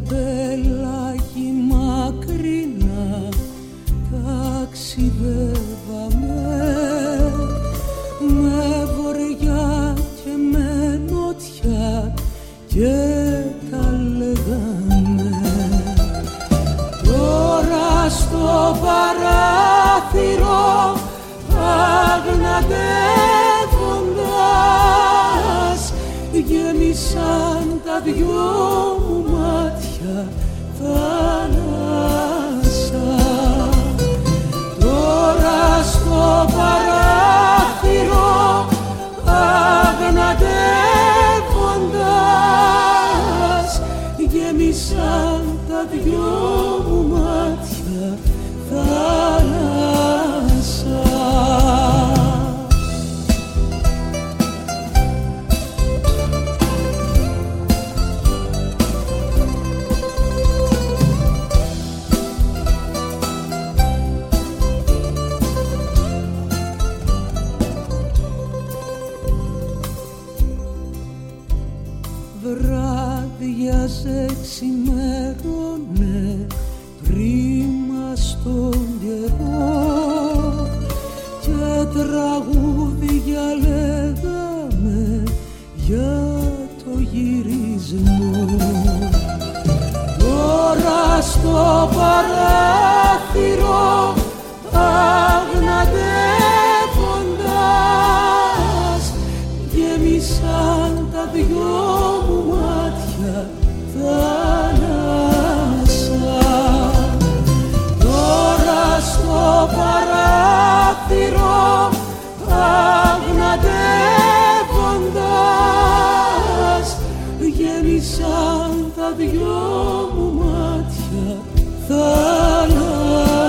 πελάγι μακρινά ταξιδεύαμε, με βορειά και με νότια και τα λέγαμε. Τώρα στο παράθυρο αγναντεύοντας γέμισαν τα δυο μου μάτια θάλασσα. Τώρα στο παράθυρο αγναντεύοντας γέμισαν τα δυο μου μάτια θάλασσα. Βράδιαζε, ξημέρωνε πρίμα στον καιρό και τραγούδια λέγαμε για το γυρισμό. Τώρα στο παράθυρο αγναντεύοντας γέμισαν τα δυο μου μάτια θάλασσα. Τώρα στο παράθυρο αγναντεύοντας γέμισαν τα δυο μου μάτια θάλασσα.